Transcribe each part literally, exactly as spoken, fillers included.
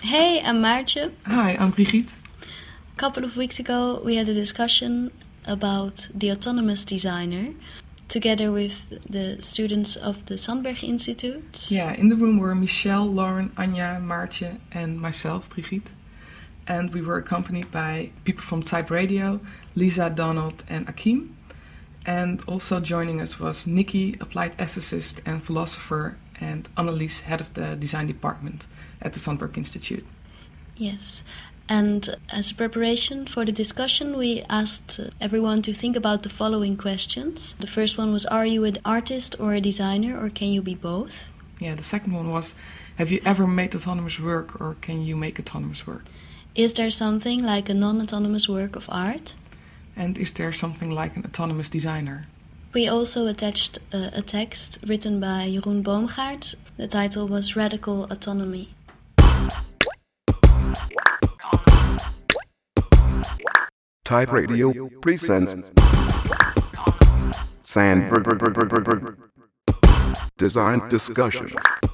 Hey, I'm Maartje. Hi, I'm Brigitte. A couple of weeks ago we had a discussion about the autonomous designer together with the students of the Sandberg Institute. Yeah, in the room were Michelle, Lauren, Anja, Maartje and myself, Brigitte. And we were accompanied by people from Type Radio, Lisa, Donald and Akim. And also joining us was Nikki, applied ethicist and philosopher, and Annelies, head of the design department at the Sandberg Institute. Yes, and as a preparation for the discussion we asked everyone to think about the following questions. The first one was, are you an artist or a designer, or can you be both? Yeah, the second one was, have you ever made autonomous work, or can you make autonomous work? Is there something like a non-autonomous work of art? And is there something like an autonomous designer? We also attached uh, a text written by Jeroen Boomgaard. The title was Radical Autonomy. Type Radio presents Sandberg Design Discussions.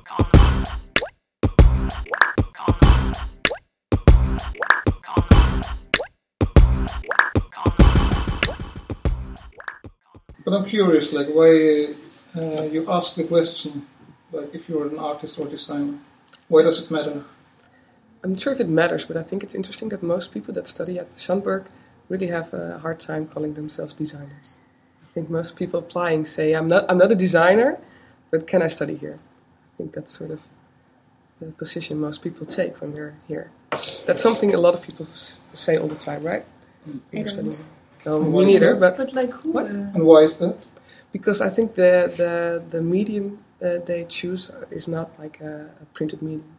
But I'm curious, like, why uh, you ask the question, like, if you're an artist or designer, why does it matter? I'm not sure if it matters, but I think it's interesting that most people that study at the Sandberg really have a hard time calling themselves designers. I think most people applying say, I'm not, I'm not a designer, but can I study here? I think that's sort of the position most people take when they're here. That's something a lot of people say all the time, right? I don't. No, me neither, but, but like who? What? Uh, And why is that? Because I think the the, the medium uh, they choose is not like a, a printed medium,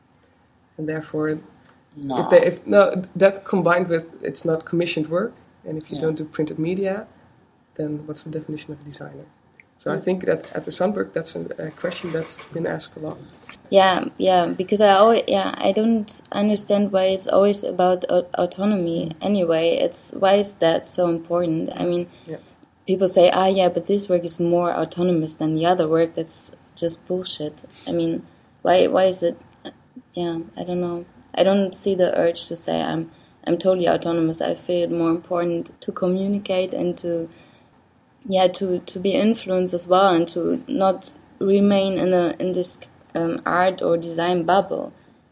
and therefore, No. if they if no that combined with it's not commissioned work, and if you Yeah. don't do printed media, then what's the definition of a designer? So I think that at the Sandberg, that's a, a question that's been asked a lot. Yeah, yeah, because I always, yeah, I don't understand why it's always about au- autonomy. Anyway, it's why is that so important? I mean, Yeah. people say, ah, yeah, but this work is more autonomous than the other work. That's just bullshit. I mean, why, why is it? Yeah, I don't know. I don't see the urge to say I'm, I'm totally autonomous. I feel it more important to communicate and to, yeah, to, to be influenced as well, and to not remain in a in this. Um, art or design bubble.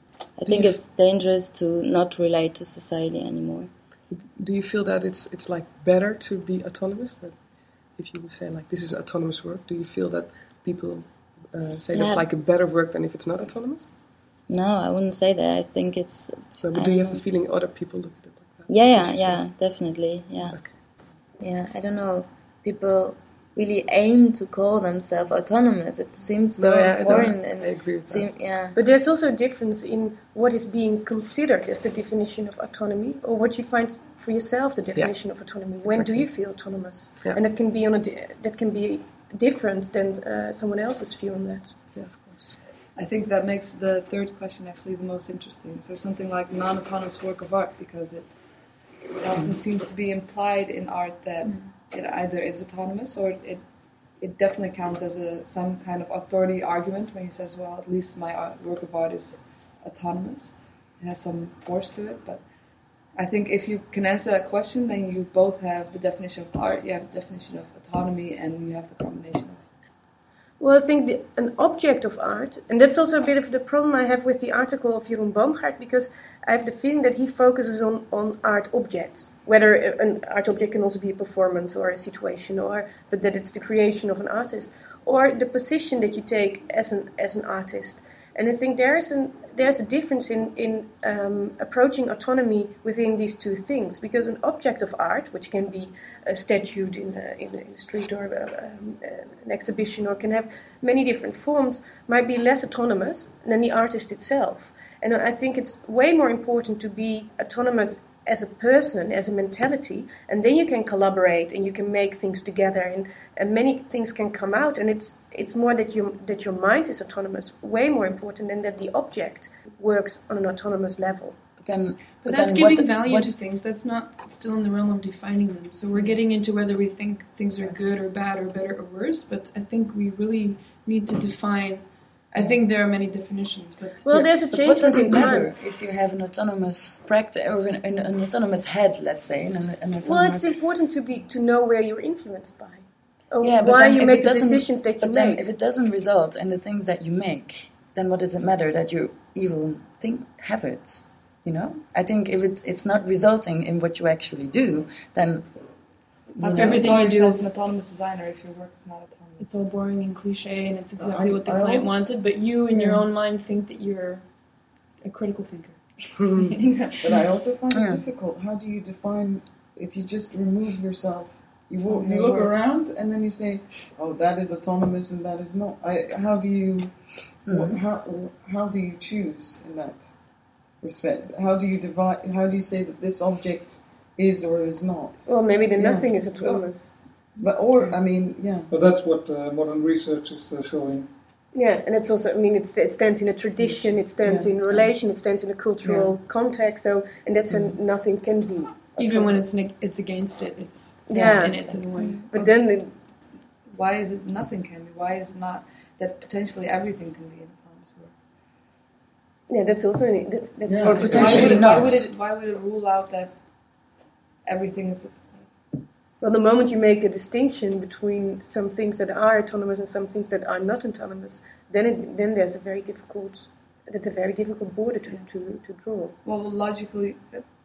I think it's dangerous to not relate to society anymore. Do you feel that it's it's like better to be autonomous? That if you would say like this is autonomous work, do you feel that people uh, say Yeah. that's like a better work than if it's not autonomous? No, I wouldn't say that. I think it's... So, but I do you don't have the feeling other people look at it like that? Yeah, yeah, This is yeah, what- definitely, yeah. Okay. Yeah, I don't know. People really aim to call themselves autonomous. It seems so No, yeah, I don't- important. and I agree with it seem, yeah. but there's also a difference in what is being considered as the definition of autonomy, or what you find for yourself the definition of autonomy. When Exactly. do you feel autonomous? Yeah. And that can be on a di- that can be different than uh, someone else's view on that. Yeah, of course. I think that makes the third question actually the most interesting. So something like non-autonomous work of art, because it, it often seems to be implied in art that it either is autonomous or it it definitely counts as a some kind of authority argument when he says, well, at least my art, work of art is autonomous. It has some force to it, but I think if you can answer that question, then you both have the definition of art, you have the definition of autonomy, and you have the combination of. Well, I think the, an object of art, and that's also a bit of the problem I have with the article of Jeroen Boomgaard, because I have the feeling that he focuses on, on art objects, whether an art object can also be a performance or a situation, or but that it's the creation of an artist, or the position that you take as an as an artist. And I think there's an there's a difference in in um, approaching autonomy within these two things, because an object of art, which can be a statue in a, in a, in a street or a, um, an exhibition, or can have many different forms, might be less autonomous than the artist itself. And I think it's way more important to be autonomous as a person, as a mentality, and then you can collaborate and you can make things together, and, and many things can come out. And it's it's more that you that your mind is autonomous, way more important than that the object works on an autonomous level. But then, But, but that's then giving what, value what, to things. That's not still in the realm of defining them. So we're getting into whether we think things are good or bad or better or worse. But I think we really need to define I think there are many definitions, but Well, there's a But change what does it within matter time. if you have an autonomous practice or an, an, an autonomous head, let's say, and an, an autonomous... Well, it's important to be to know where you're influenced by, or yeah, but why then you if make it the doesn't- decisions that you But then, make. if it doesn't result in the things that you make, then what does it matter that you even think have it? You know, I think if it's it's not resulting in what you actually do, then you how know, can Everything call you do yourself is- an autonomous designer if your work is not autonomous? It's all boring and cliche, and it's exactly I- what the I client also- wanted, but you, in your Yeah. own mind, think that you're a critical thinker. But I also find Yeah. it difficult. How do you define if you just remove yourself? You walk, From you your look work. around and then you say, "Oh, that is autonomous and that is not." I, how do you what, Mhm. how how do you choose in that respect? How do you divide? How do you say that this object is or is not? Well, maybe the Yeah. nothing is autonomous. But or I mean, yeah. But that's what uh, modern research is uh, showing. Yeah, and it's also, I mean, it's, it stands in a tradition, it stands Yeah. in relation, it stands in a cultural context, so, and that's a, nothing can be. Even when autonomous. it's neg- it's against it, it's Yeah. in it in a way. But then, it, Why is it nothing can be? Why is it not that potentially everything can be an autonomous work? yeah, that's also, that's, that's Yeah. Or Why potentially would, it, not. why, would it, why would it rule out that everything is... well, the moment you make a distinction between some things that are autonomous and some things that are not autonomous, then it, then there's a very difficult, that's a very difficult border to, to, to draw. Well, logically,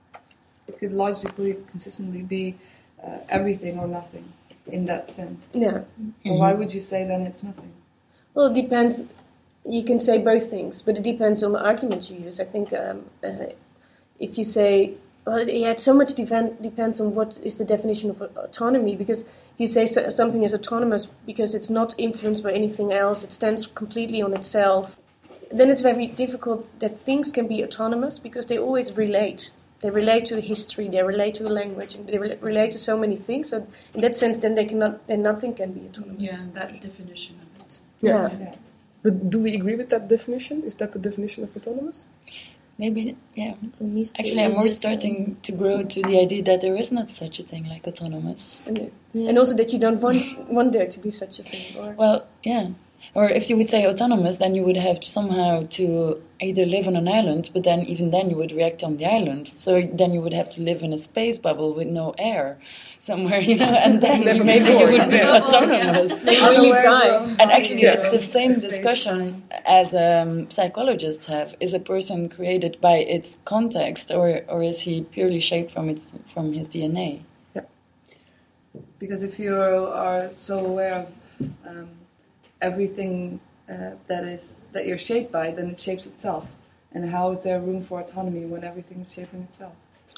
it could logically, consistently be uh, everything or nothing in that sense. Yeah. Well, why would you say then it's nothing? Well, it depends. You can say both things, but it depends on the arguments you use. I think um, uh, if you say, well, yeah, it so much depend, depends on what is the definition of autonomy, because if you say so, something is autonomous because it's not influenced by anything else, it stands completely on itself, then it's very difficult that things can be autonomous because they always relate. They relate to history, they relate to language, and they re- relate to so many things. So in that sense, then they cannot, then nothing can be autonomous. Yeah, that definition of it. Yeah. Yeah. But do we agree with that definition? Is that the definition of autonomous? maybe, yeah. For me, it's the Actually, I'm more easiest starting to grow to the idea that there is not such a thing like autonomous. And, and also that you don't want want there to be such a thing. Or Well, yeah. Or if you would say autonomous, then you would have somehow to either live on an island, but then even then you would react on the island. So then you would have to live in a space bubble with no air somewhere, you know, and then Never maybe you before. would be autonomous. Then you die. And actually, Yeah. it's the same discussion as um, psychologists have. Is a person created by its context, or, or is he purely shaped from its from his D N A? Because if you are so aware of um, everything uh, that is that you're shaped by, then it shapes itself. And how is there room for autonomy when everything is shaping itself?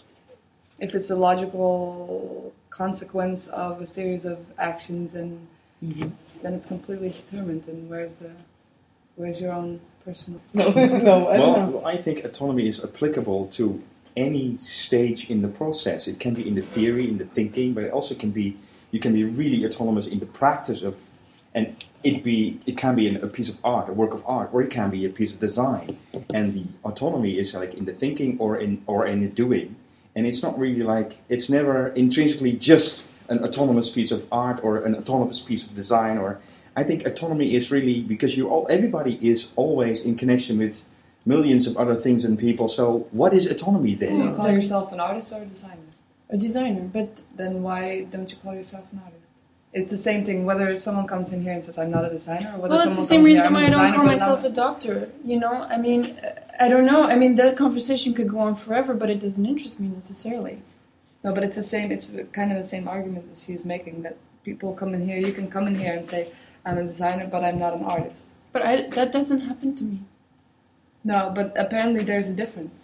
If it's a logical consequence of a series of actions, and Mm-hmm. then it's completely determined. And where's the where's your own personal? No, no, I don't know. Well, I think autonomy is applicable to any stage in the process. It can be in the theory, in the thinking, but it also can be, you can be really autonomous in the practice of, and it be it can be a piece of art, a work of art, or it can be a piece of design. And the autonomy is like in the thinking or in or in the doing. And it's not really like, it's never intrinsically just an autonomous piece of art or an autonomous piece of design. Or I think autonomy is really because you all everybody is always in connection with millions of other things and people. So what is autonomy then? Do you call yourself an artist or a designer? A designer, but Then why don't you call yourself an artist? It's the same thing whether someone comes in here and says I'm not a designer, or whether well, it's someone the same comes reason here, why I'm I a don't designer, call but myself not- a doctor. You know, I mean, I don't know. I mean, that conversation could go on forever, but it doesn't interest me necessarily. No, but it's the same. It's kind of the same argument that she's making. That people come in here. You can come in here and say, "I'm a designer, but I'm not an artist." But I, that doesn't happen to me. No, but apparently there's a difference,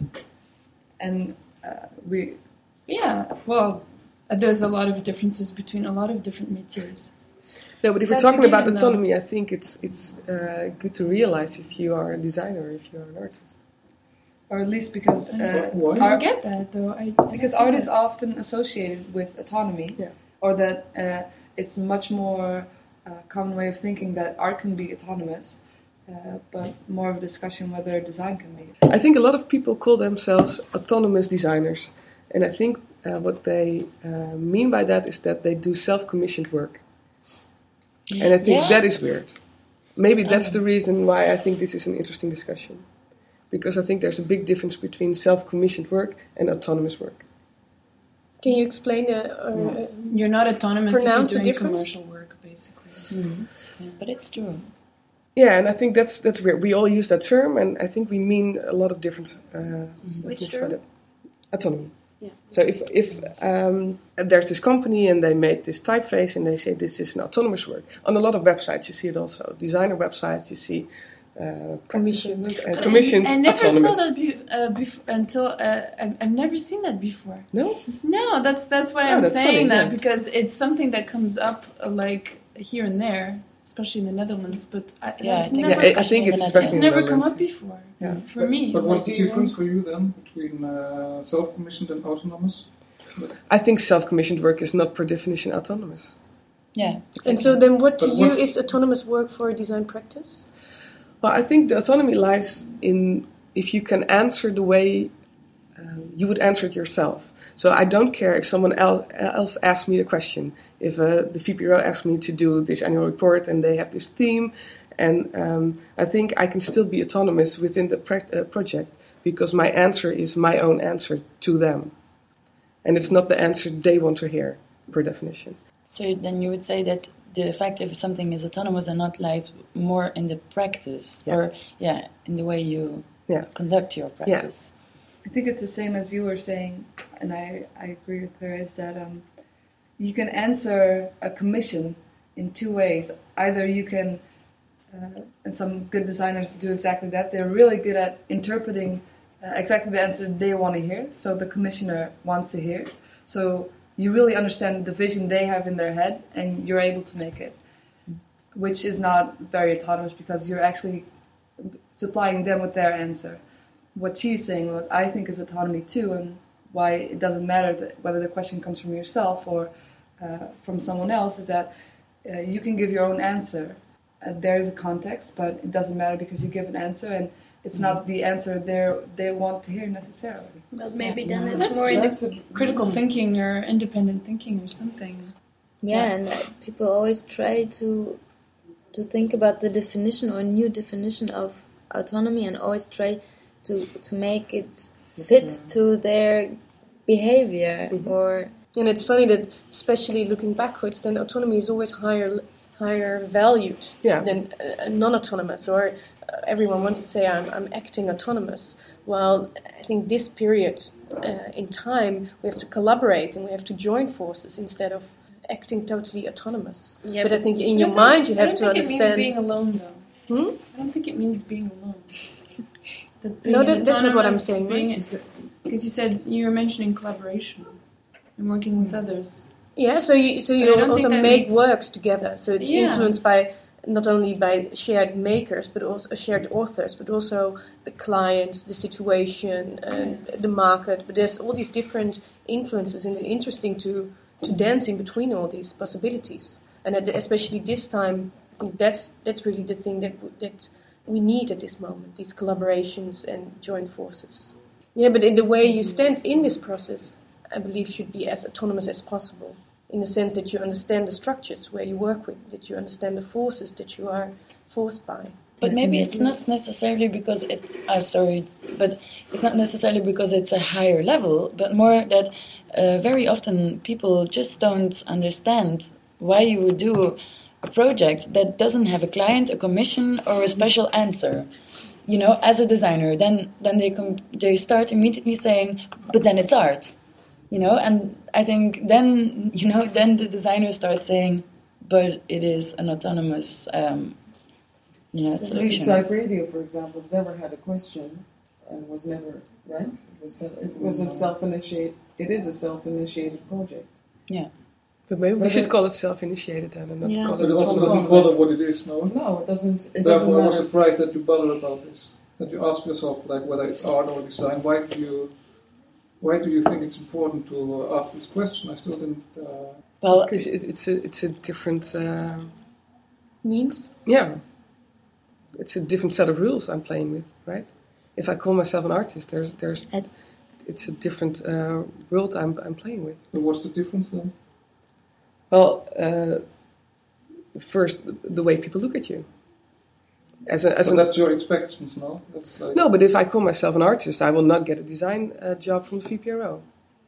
and uh, we. Yeah, well, uh, there's a lot of differences between a lot of different métiers. No, but if we're That's talking a about given, autonomy, I think it's it's uh, good to realize if you are a designer or if you are an artist. Or at least because I uh, Why? I don't art, get that though. I, I because don't art get is it. often associated with autonomy, Yeah. or that uh, it's a much more uh, common way of thinking that art can be autonomous, uh, but more of a discussion whether design can be. I think a lot of people call themselves autonomous designers, and I think uh, what they uh, mean by that is that they do self-commissioned work, and I think Yeah. that is weird. maybe that's the reason why I think this is an interesting discussion. Because I think there's a big difference between self-commissioned work and autonomous work. Can you explain uh, or uh, You're not autonomous if pronounce you're the doing difference? commercial work, basically. Mm-hmm. Yeah, but it's true. Yeah, and I think that's that's weird. We all use that term, and I think we mean a lot of different uh, Which things term? about it. Autonomy. Yeah. So if if um, there's this company and they made this typeface and they say this is an autonomous work, on a lot of websites you see it also. Designer websites you see uh, Commissioned. uh, commissioned I never autonomous. saw that be- uh, bef- until uh, I've, I've never seen that before. No. No, that's that's why Oh, I'm that's saying funny, that yeah. because it's something that comes up uh, like here and there, especially in the Netherlands. But I, Yeah, that's I think- never, Yeah, I, I think it's especially it's in the never come Netherlands. up before. Yeah. For But, me. but what's the Do you difference for you then between uh, self-commissioned and autonomous? I think self-commissioned work is not per definition autonomous. Yeah. And so then what to But you what's- is autonomous work for a design practice? Well, I think the autonomy lies in if you can answer the way um, you would answer it yourself. So I don't care if someone el- else asks me a question. If uh, the V P R O asks me to do this annual report and they have this theme, and um, I think I can still be autonomous within the pre- uh, project because my answer is my own answer to them. And it's not the answer they want to hear, per definition. So then you would say that the fact if something is autonomous or not lies more in the practice, Yeah. or yeah, in the way you Yeah. conduct your practice. I think it's the same as you were saying, and I, I agree with her, is that um, you can answer a commission in two ways. Either you can, uh, and some good designers do exactly that, they're really good at interpreting uh, exactly the answer they want to hear, so the commissioner wants to hear. So you really understand the vision they have in their head, and you're able to make it, which is not very autonomous because you're actually supplying them with their answer. What she's saying, what I think is autonomy too, and why it doesn't matter that whether the question comes from yourself or uh, from someone else, is that uh, you can give your own answer. Uh, there is a context, but it doesn't matter because you give an answer, and it's not the answer they they want to hear necessarily. But maybe then Well, it's that's more. just in critical thinking or independent thinking or something. Yeah, Yeah. and uh, people always try to to think about the definition or a new definition of autonomy, and always try to to make it fit to their behavior. Or And it's funny that, especially looking backwards, then autonomy is always higher higher valued Yeah. than uh, non-autonomous. Or uh, everyone wants to say, I'm, I'm acting autonomous. Well, I think this period uh, in time, we have to collaborate and we have to join forces instead of acting totally autonomous. Yeah, but I but think in I your don't think- mind, you have I to don't think understand. it means being alone, though. Hmm? I don't think it means being alone. That No, that- that's not what I'm autonomous, saying, being- right? Because you said you were mentioning collaboration and working with others. Yeah, so you so But I you don't also think that make makes- works together. So it's Yeah. influenced by not only by shared makers, but also shared authors, but also the client, the situation, and the market. But there's all these different influences, and it's interesting to to dance in between all these possibilities. And at the, especially this time, I think that's that's really the thing that w- that we need at this moment: these collaborations and joint forces. Yeah, but in the way you stand in this process, I believe should be as autonomous as possible, in the sense that you understand the structures where you work with, that you understand the forces that you are forced by. But maybe it's not necessarily because it's, uh, sorry, but it's not necessarily because it's a higher level, but more that uh, very often people just don't understand why you would do a project that doesn't have a client, a commission, or a special answer. You know, as a designer, then then they com- they start immediately saying, but then it's art. You know, and I think then, you know, then the designer starts saying, but it is an autonomous um, you know, solution. Type Radio, for example, never had a question and was never, right? It was it was a self-initiated, it is a self-initiated project. Yeah. But maybe we But should it- call it self-initiated then and not Yeah. call But it it also autonomous. doesn't bother what it is, no? No, it doesn't. It doesn't Therefore, I was matter. surprised that you bother about this. That you ask yourself, like, whether it's art or design. Why do you, why do you think it's important to uh, ask this question? I still didn't. Uh, Well, Because it, it's a it's a different uh, Means? yeah, it's a different set of rules I'm playing with, right? If I call myself an artist, there's there's Ed- it's a different uh, world I'm I'm playing with. but what's the difference then? Well, uh, first the, the way people look at you. As a, as so an, that's your expectations, no? That's like no, but if I call myself an artist, I will not get a design uh, job from the V P R O.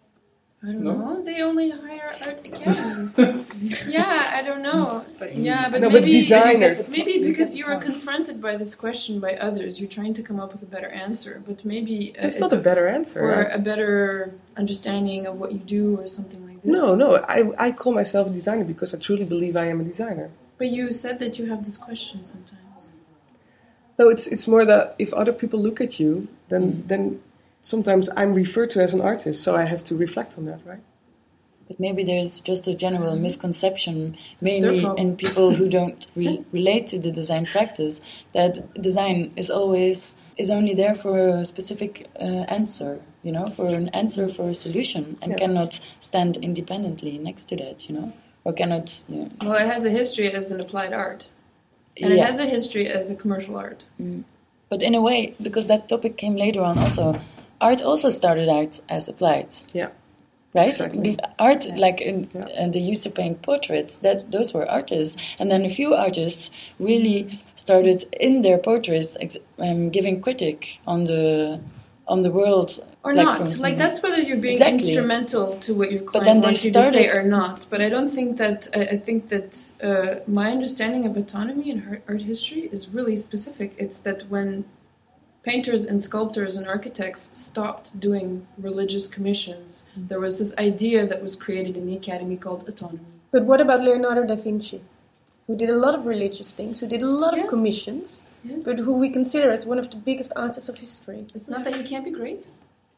I don't No? know. They only hire art academies. yeah, I don't know. But yeah, but No, but maybe designers. maybe because you are confronted by this question by others, you're trying to come up with a better answer. But maybe uh, That's it's not a better answer. or I- a better understanding of what you do, or something like this. No, no, I, I call myself a designer because I truly believe I am a designer. But you said that you have this question sometimes. No, it's it's more that if other people look at you, then then sometimes I'm referred to as an artist, so I have to reflect on that, right? But maybe there's just a general misconception, their mainly problem. in people who don't re- relate to the design practice, that design is always is only there for a specific uh, answer, you know, for an answer for a solution, and Yeah. cannot stand independently next to that, you know, or cannot. You know, Well, it has a history as an applied art, and it yeah. has a history as a commercial art. But in a way, because that topic came later on, also, art also started out as applied. Yeah. Right? Exactly. The art, like in, and they used to paint portraits. That those were artists, and then a few artists really started in their portraits ex- um, giving critic on the on the world, Or like, not. for instance. Like, that's whether you're being Exactly. instrumental to what your But client then they wants you to say started- or not. But I don't think that, I, I think that uh, my understanding of autonomy in art, art history is really specific. It's that when painters and sculptors and architects stopped doing religious commissions, there was this idea that was created in the academy called autonomy. But what about Leonardo da Vinci, who did a lot of religious things, who did a lot Yeah. of commissions, Yeah. but who we consider as one of the biggest artists of history? It's not that he can't be great.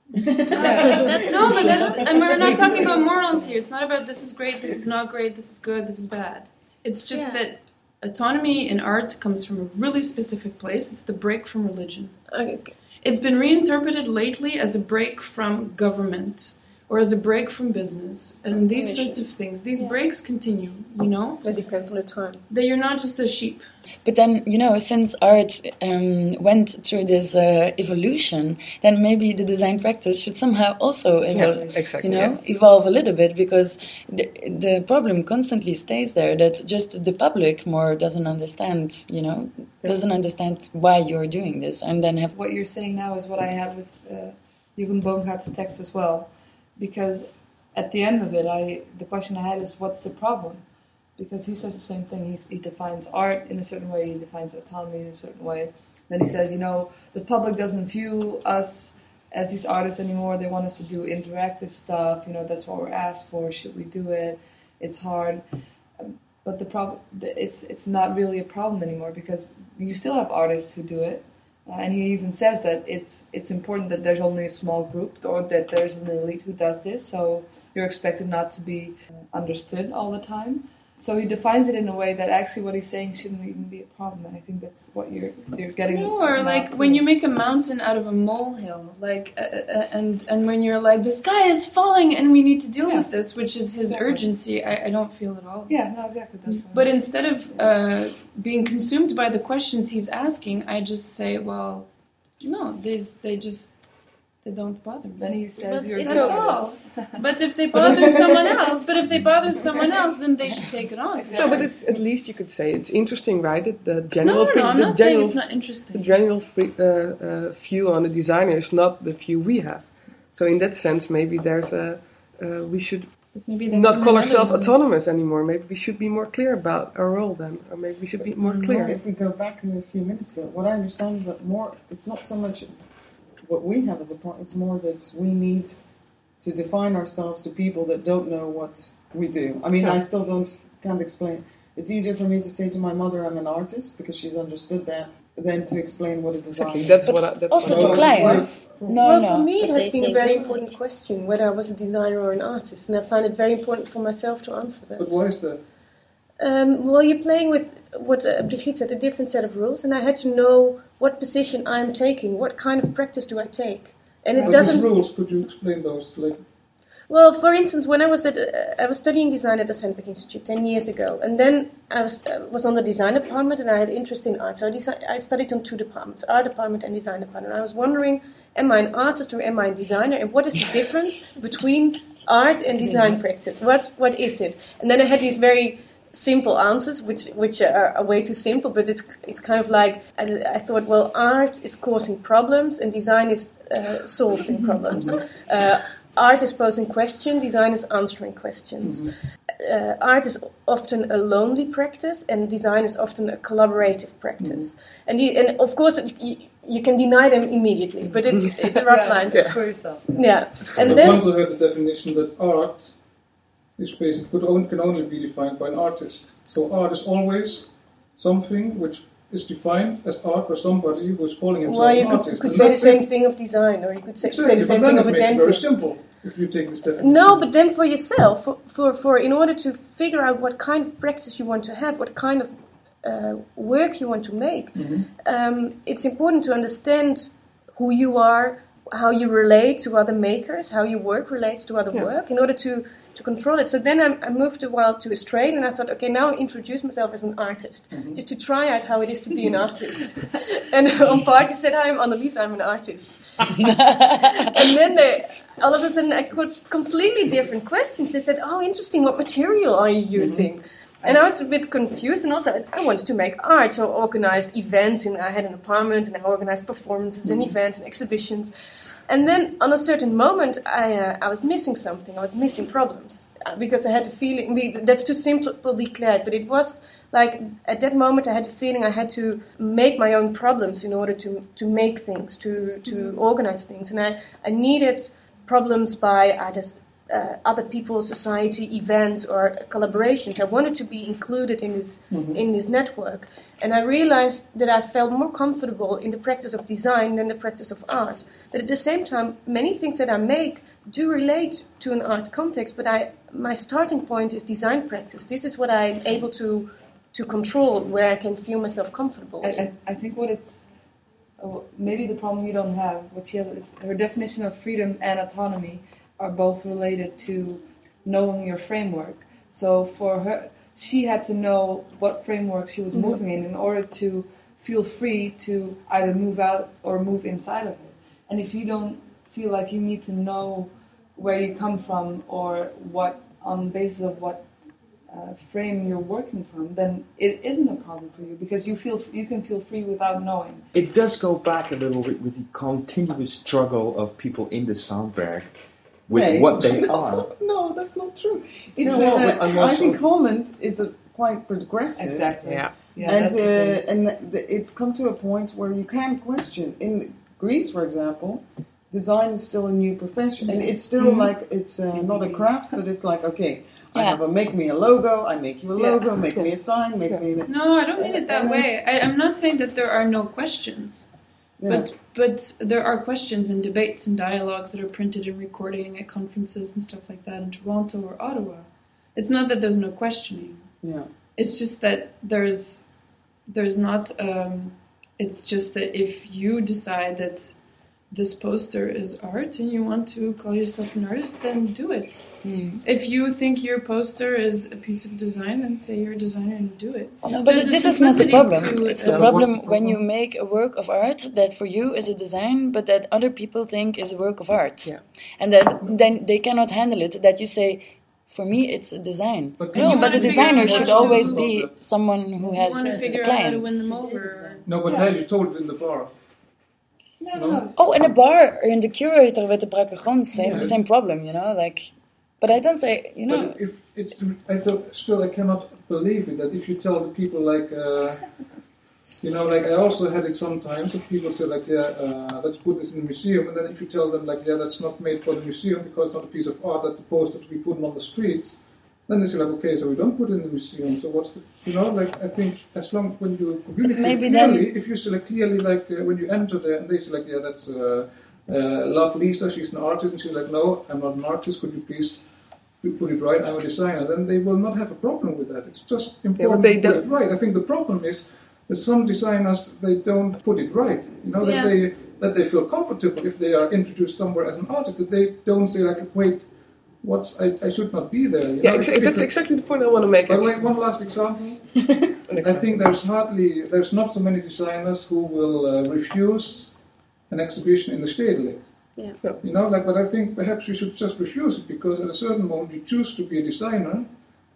That's no, but that's, and we're not talking about morals here. It's not about this is great, this is not great, this is good, this is bad. It's just Yeah. that autonomy in art comes from a really specific place. It's the break from religion. Okay. It's been reinterpreted lately as a break from government or as a break from business and these Commission. sorts of things. These breaks continue, you know? That depends on the time. That you're not just a sheep. But then, you know, since art um, went through this uh, evolution, then maybe the design practice should somehow also evolve, Yeah, exactly, you know, yeah. evolve a little bit, because the, the problem constantly stays there that just the public more doesn't understand, you know, doesn't understand why you're doing this, and then have. What you're saying now is what I had with uh, Jürgen Boomgaard's text as well, because at the end of it, I the question I had is, what's the problem? Because he says the same thing. He, he defines art in a certain way, he defines autonomy in a certain way. Then he says, you know, the public doesn't view us as these artists anymore. They want us to do interactive stuff. You know, that's what we're asked for. Should we do it? It's hard. Um, but the problem, it's it's not really a problem anymore, because you still have artists who do it. Uh, and he even says that it's it's important that there's only a small group, or that there's an elite who does this. So you're expected not to be understood all the time. So he defines it in a way that actually what he's saying shouldn't even be a problem, and I think that's what you're you're getting. No, or now like too. when you make a mountain out of a molehill, like, uh, uh, and and when you're like, the sky is falling and we need to deal Yeah. with this, which is his Exactly. urgency, I, I don't feel at all. Yeah, no, exactly. That's what But instead of uh, being consumed by the questions he's asking, I just say, well, no, these they just they don't bother me. Then he says But you're a that's good all. artist. But if they bother someone else, but if they bother someone else, then they should take it on. No, but it's at least you could say it's interesting, right? That the general, No, no, no, I'm the not saying general, it's not the interesting. general free, uh, uh, view on the designer is not the view we have. So in that sense, maybe there's a uh, we should But maybe that's not in call the ourselves Netherlands. autonomous anymore. Maybe we should be more clear about our role then, or maybe we should be more clear. If we go back a few minutes ago, what I understand is that more, it's not so much what we have as a point, it's more that we need to define ourselves to people that don't know what we do. I mean, I still don't, can't explain. It's easier for me to say to my mother I'm an artist because she's understood that than to explain what a design Exactly, is. that's what I, that's Also what I to want. clients. No, well, no. for me, it But has they been a say very why. important question whether I was a designer or an artist, and I find it very important for myself to answer that. But why is that? Um, well, you're playing with what uh, Brigitte said, a different set of rules, and I had to know what position I'm taking, what kind of practice do I take, and it But doesn't. these rules, could you explain those? Like, Well, for instance, when I was at, uh, I was studying design at the Sandbeck Institute ten years ago, and then I was uh, was on the design department, and I had interest in art, so I, deci- I studied on two departments, art department and design department. I was wondering, am I an artist or am I a designer, and what is the difference between art and design practice? What what is it? And then I had these very simple answers, which which are, are way too simple. But it's it's kind of like I, I thought. Well, art is causing problems, and design is uh, solving problems. Uh, art is posing questions. Design is answering questions. Mm-hmm. Uh, art is often a lonely practice, and design is often a collaborative practice. Mm-hmm. And the, and of course, it, you, you can deny them immediately, but it's it's a rough yeah, line. Yeah. For yourself. Yeah, and but then once I heard the definition that art is basically could only, can only be defined by an artist. So art is always something which is defined as art by somebody who is calling himself well, you an could, artist. could And say the that's same it. thing of design, or you could say, Exactly, say the same but thing then of a it makes it dentist. very simple if you take this definition. No, but then for yourself, for, for, for in order to figure out what kind of practice you want to have, what kind of uh, work you want to make, Mm-hmm. um, it's important to understand who you are, how you relate to other makers, how your work relates to other Yeah. work, in order to, to control it. So then I, I moved a while to Australia, and I thought, okay, now I'll introduce myself as an artist, Mm-hmm. just to try out how it is to be an artist. And on party said, hi, I'm Annelies, I'm an artist. And then they, all of a sudden I got completely different questions. They said, oh, interesting, what material are you using? Mm-hmm. And I was a bit confused, and also I wanted to make art, so I organized events, and I had an apartment, and I organized performances and events and exhibitions. And then, on a certain moment, I uh, I was missing something. I was missing problems uh, because I had the feeling. We, that's too simple to declare, but it was like at that moment I had the feeling I had to make my own problems in order to to make things, to to mm-hmm. organize things, and I I needed problems by either uh, other people, society, events, or collaborations. I wanted to be included in this mm-hmm. in this network, and I realized that I felt more comfortable in the practice of design than the practice of art. But at the same time, many things that I make do relate to an art context, but I my starting point is design practice. This is what I'm able to to control, where I can feel myself comfortable. I, I, I think what it's oh, maybe the problem you don't have, what she has, is her definition of freedom and autonomy are both related to knowing your framework. So for her, she had to know what framework she was mm-hmm. moving in in order to feel free to either move out or move inside of it. And if you don't feel like you need to know where you come from or what, on the basis of what uh, frame you're working from, then it isn't a problem for you because you feel you can feel free without knowing. It does go back a little bit with the continuous struggle of people in the Soundberg with hey, what they no, are. No, that's not true. It's, no, well, uh, I'm I also- think Holland is a quite progressive. Exactly. Yeah. Yeah, and that's the thing. uh, and th- it's come to a point where you can question. In Greece, for example, design is still a new profession, and it's still Mm-hmm. like it's uh, not a craft, but it's like okay, I Yeah. have a make me a logo, I make you a Yeah. logo, make me a sign, make me. The, No, I don't mean it that And way. it's- I, I'm not saying that there are no questions, yeah. but but there are questions and debates and dialogues that are printed and recording at conferences and stuff like that in Toronto or Ottawa. It's not that there's no questioning. yeah. It's just that there's there's not. Um, it's just that if you decide that this poster is art and you want to call yourself an artist, then do it. Hmm. If you think your poster is a piece of design, then say you're a designer and do it. No, but There's a this is not the simplicity problem. to, It's the uh, problem What's the when you problem? make a work of art that for you is a design, but that other people think is a work of art. Yeah. And that then they cannot handle it. That you say, for me, it's a design. But no, you but wanna the figure designer out should how to- always be someone who You has want to figure out how to clients. win them over. No, but hey, you told it in the bar. No, No. no. Oh, in a bar or in the curator with the brakke grond, same, Yeah. same problem, you know, like. But I don't say, you know. But if it's, I don't, still I cannot believe it that if you tell the people like, uh, you know, like I also had it sometimes that people say like, yeah, uh, let's put this in the museum, and then if you tell them like, yeah, that's not made for the museum because it's not a piece of art, that's a poster to be put on the streets, then they say like, okay, so we don't put it in the museum. So what's the, you know, like I think as long when you communicate Maybe clearly, then- if you say like clearly like uh, when you enter there and they say like, yeah, that's uh, uh, Love Lisa, she's an artist, and she's like, no, I'm not an artist. Could you please you put it right, I'm a designer, then they will not have a problem with that. It's just important they to put don't- it right. I think the problem is that some designers, they don't put it right. You know, that Yeah. they that they feel comfortable if they are introduced somewhere as an artist, that they don't say like, wait, what's, I, I should not be there. You Yeah, know, exa- if that's people- exactly the point I want to make. By the way, actually. one last example. I think there's hardly, there's not so many designers who will uh, refuse an exhibition in the Stedelijk. Yeah. No. You know, like, but I think perhaps you should just refuse it because at a certain moment you choose to be a designer,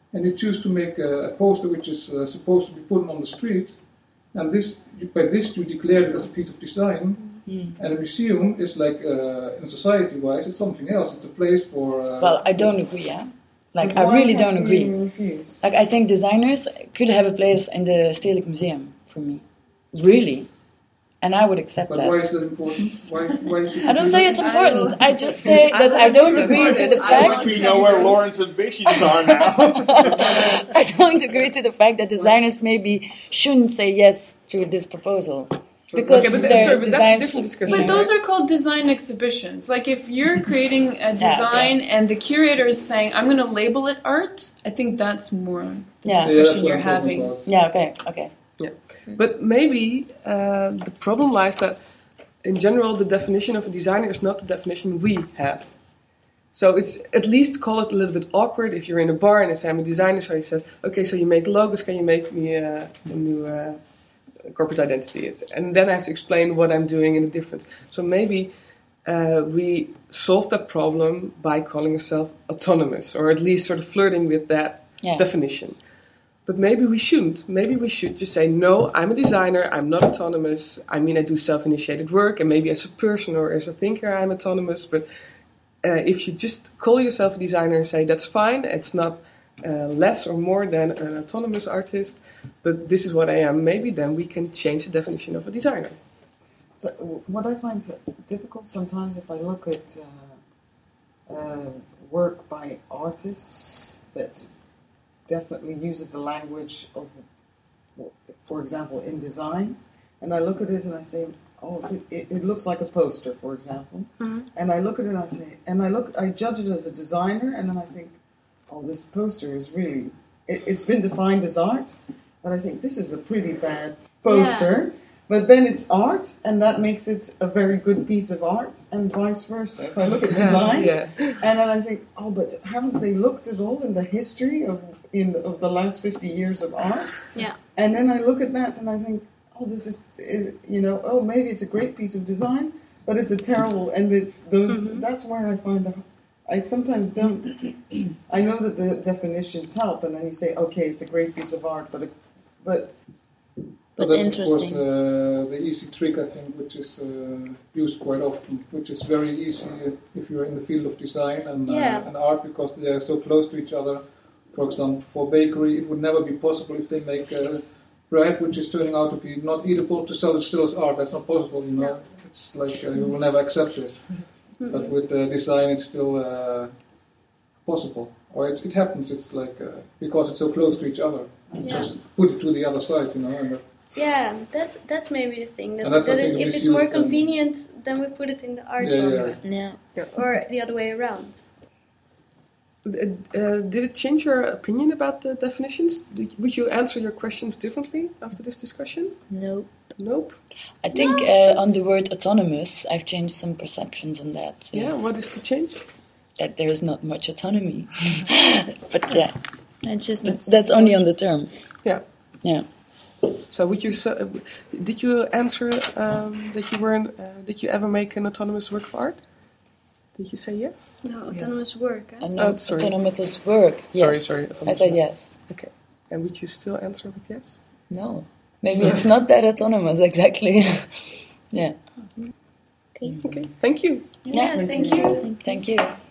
and you choose to make a, a poster which is uh, supposed to be put on the street, and this by this you declare it as a piece of design. Mm. And a museum is like, uh, in society-wise, it's something else. It's a place for. Uh, well, I don't agree. Yeah, like I really don't agree. Like I think designers could have a place in the Stedelijk Museum for me, really, and I would accept but that. Why is that important? Why? Why should I don't do say that? it's important. I, I just say that I don't agree to the fact. We know where Lauren's ambitions are now. I don't agree to the fact that designers maybe shouldn't say yes to this proposal. Because okay, but, their sorry, but that's a designs, different discussion. But those are called design exhibitions. Like if you're creating a design yeah, okay. and the curator is saying, I'm going to label it art, I think that's more the yeah. discussion yeah, you're having. about. Yeah, okay, okay. Yeah. But maybe uh, the problem lies that in general the definition of a designer is not the definition we have. So it's at least call it a little bit awkward if you're in a bar and they say I'm a designer, so he says, okay, so you make logos, can you make me uh, a new... Uh, corporate identity is, and then I have to explain what I'm doing in the difference. So maybe uh, we solve that problem by calling ourselves autonomous, or at least sort of flirting with that yeah. definition. But maybe we shouldn't. Maybe we should just say, no, I'm a designer, I'm not autonomous. I mean, I do self-initiated work, and maybe as a person or as a thinker, I'm autonomous. But uh, if you just call yourself a designer and say, that's fine, it's not Uh, less or more than an autonomous artist, but this is what I am, maybe then we can change the definition of a designer. So, what I find difficult sometimes if I look at uh, uh, work by artists that definitely uses the language of, for example, in design, and I look at it and I say, oh, it, it looks like a poster, for example, mm-hmm. and I look at it and I say, and I look, I judge it as a designer, and then I think, oh, this poster is really, it, it's been defined as art, but I think this is a pretty bad poster. Yeah. But then it's art, and that makes it a very good piece of art, and vice versa. If I look at design, yeah. and then I think, oh, but haven't they looked at all in the history of in of the last fifty years of art? Yeah. And then I look at that, and I think, oh, this is, you know, oh, maybe it's a great piece of design, but it's a terrible, and it's those. Mm-hmm. That's where I find the. I sometimes don't. I know that the definitions help, and then you say, okay, it's a great piece of art, but it, but. But that's interesting. of course uh, the easy trick, I think, which is uh, used quite often, which is very easy if you're in the field of design and, yeah. uh, and art, because they are so close to each other. For example, for bakery, it would never be possible if they make uh, bread which is turning out to be not eatable to sell it still as art. That's not possible, you know. Yeah. It's like uh, you will never accept this. Mm-hmm. But with uh, design, it's still uh, possible, or it's, it happens. It's like uh, because it's so close to each other, yeah. just put it to the other side, you know. And that, yeah, that's that's maybe the thing. That, that it, if it's more convenient, then, then we put it in the art yeah, box, yeah. yeah, or the other way around. Uh, uh, did it change your opinion about the definitions? Did, would you answer your questions differently after this discussion? Nope. Nope. I think no. uh, on the word autonomous, I've changed some perceptions on that. Yeah, yeah what is the change? That there is not much autonomy. But yeah, it's just but that's only on the term. Yeah. Yeah. So would you uh, did you answer um, that you weren't? Uh, did you ever make an autonomous work of art? Did you say yes? No, autonomous yes. work. Eh? Uh, no, oh, autonomous work. Yes. Sorry, sorry. I said yes. Okay. And would you still answer with yes? No. Maybe it's not that autonomous exactly. Yeah. Okay. Okay. Thank you. Yeah. yeah thank you. Thank you.